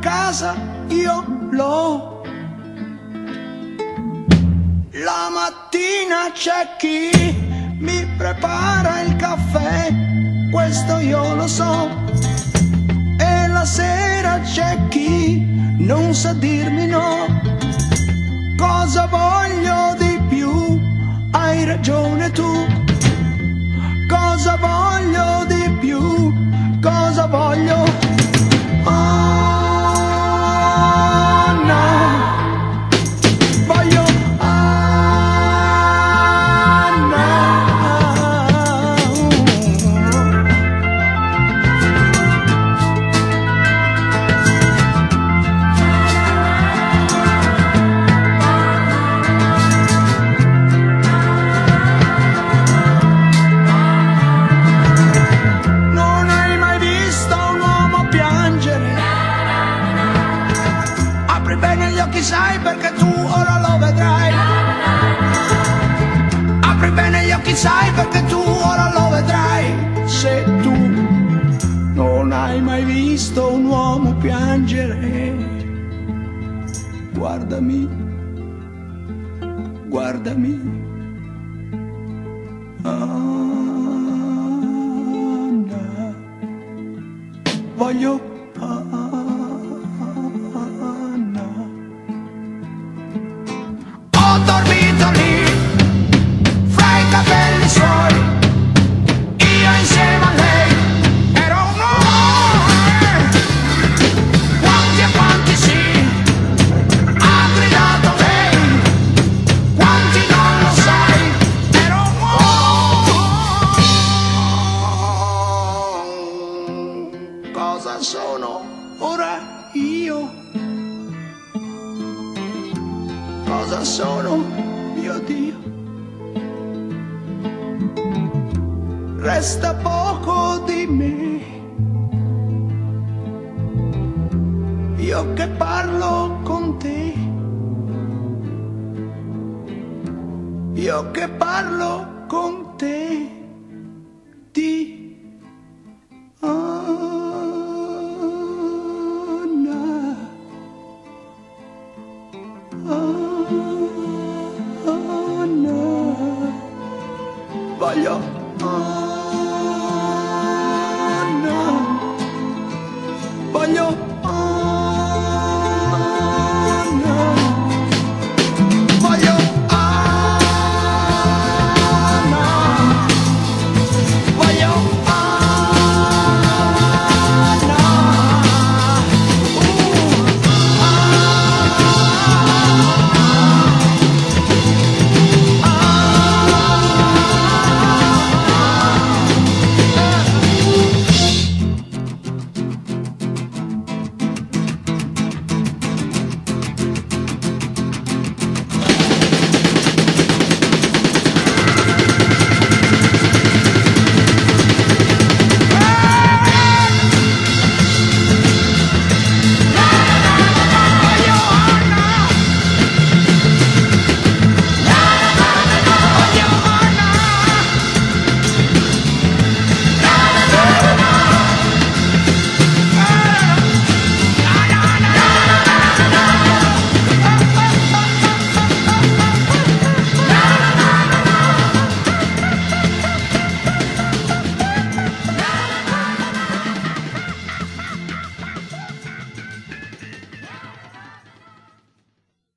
casa io l'ho. La mattina c'è chi mi prepara il caffè, questo io lo so. E la sera c'è chi non sa dirmi no. Cosa voglio di più? Hai ragione tu. Cosa voglio di più? Cosa voglio? Oh no. Voglio sai perché tu ora lo vedrai. Apri bene gli occhi, sai perché tu ora lo vedrai. Se tu non hai mai visto un uomo piangere, guardami, guardami. Anna, voglio dormito lì, fra i capelli suoi, io insieme a lei, ero un uomo, quanti e quanti sì, ha gridato lei, quanti non lo sai, ero un uomo. Cosa sono ora io? Cosa sono, mio Dio? Resta poco di me, io che parlo con te, io che parlo con te, Dio.